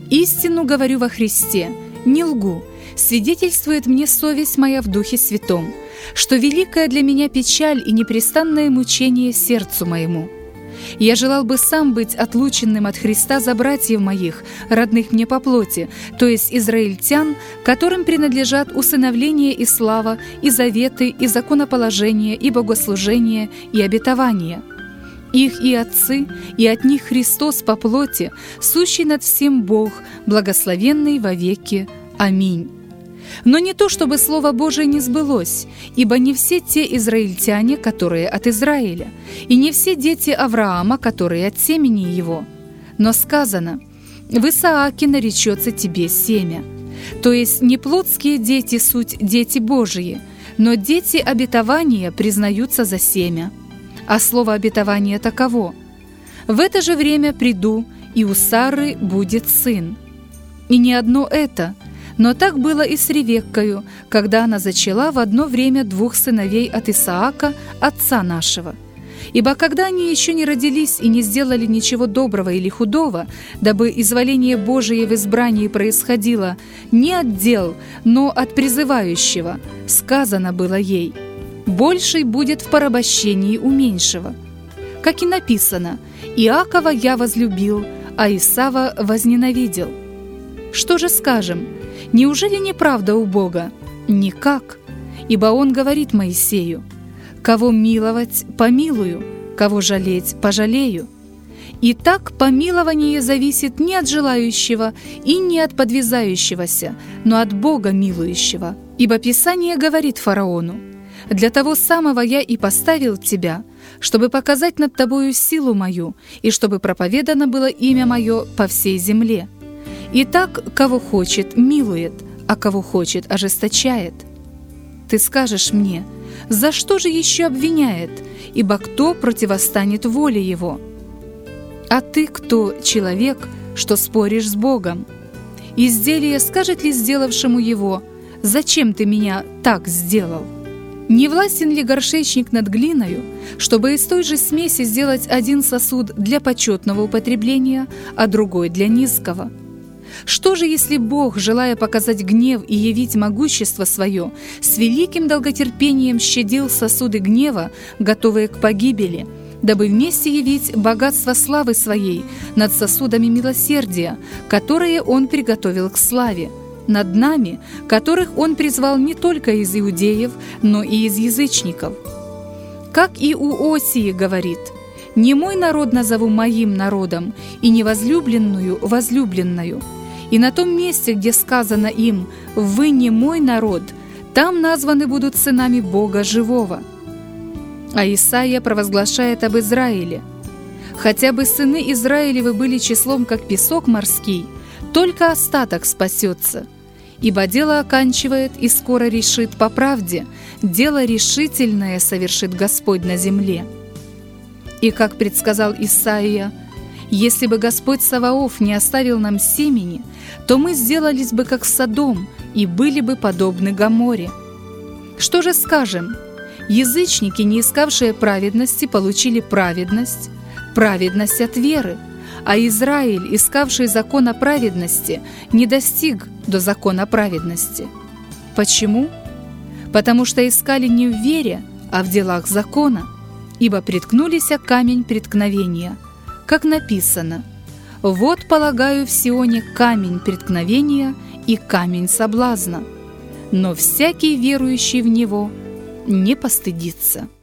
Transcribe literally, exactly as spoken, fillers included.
Истину говорю во Христе, не лгу, свидетельствует мне совесть моя в Духе Святом, что великая для меня печаль и непрестанное мучение сердцу моему. Я желал бы сам быть отлученным от Христа за братьев моих, родных мне по плоти, то есть израильтян, которым принадлежат усыновление и слава, и заветы, и законоположение, и богослужение, и обетование. Их и отцы, и от них Христос по плоти, сущий над всем Бог, благословенный вовеки. Аминь. Но не то, чтобы Слово Божие не сбылось, ибо не все те израильтяне, которые от Израиля, и не все дети Авраама, которые от семени его. Но сказано: «В Исааке наречется тебе семя». То есть не плотские дети суть дети Божии, но дети обетования признаются за семя. А слово обетования таково: «В это же время приду, и у Сары будет сын». И не одно это, но так было и с Ревеккою, когда она зачала в одно время двух сыновей от Исаака, отца нашего. Ибо когда они еще не родились и не сделали ничего доброго или худого, дабы изволение Божие в избрании происходило не от дел, но от призывающего, сказано было ей: «Больший будет в порабощении у меньшего». Как и написано: «Иакова я возлюбил, а Исава возненавидел». Что же скажем? Неужели неправда у Бога? Никак. Ибо Он говорит Моисею: «Кого миловать, помилую, кого жалеть, пожалею». Итак, помилование зависит не от желающего и не от подвязающегося, но от Бога милующего. Ибо Писание говорит фараону: «Для того самого я и поставил тебя, чтобы показать над тобою силу мою, и чтобы проповедано было имя мое по всей земле». Итак, кого хочет, милует, а кого хочет, ожесточает. Ты скажешь мне: за что же еще обвиняет, ибо кто противостанет воле его? А ты кто, человек, что споришь с Богом? Изделие скажет ли сделавшему его: зачем ты меня так сделал? Не властен ли горшечник над глиною, чтобы из той же смеси сделать один сосуд для почетного употребления, а другой для низкого? Что же, если Бог, желая показать гнев и явить могущество свое, с великим долготерпением щадил сосуды гнева, готовые к погибели, дабы вместе явить богатство славы своей над сосудами милосердия, которые Он приготовил к славе, над нами, которых Он призвал не только из иудеев, но и из язычников? Как и у Осии говорит: «Не мой народ назову моим народом, и не возлюбленную возлюбленною». И на том месте, где сказано им: «Вы не мой народ», там названы будут сынами Бога живого. А Исаия провозглашает об Израиле: «Хотя бы сыны Израилевы были числом, как песок морский, только остаток спасется. Ибо дело оканчивает и скоро решит по правде, дело решительное совершит Господь на земле». И как предсказал Исаия: «Если бы Господь Саваоф не оставил нам семени, то мы сделались бы как Содом и были бы подобны Гоморе». Что же скажем? Язычники, не искавшие праведности, получили праведность, праведность от веры, а Израиль, искавший закона праведности, не достиг до закона праведности. Почему? Потому что искали не в вере, а в делах закона, ибо приткнулись о камень преткновения, как написано: «Вот полагаю в Сионе камень преткновения и камень соблазна, но всякий верующий в него не постыдится».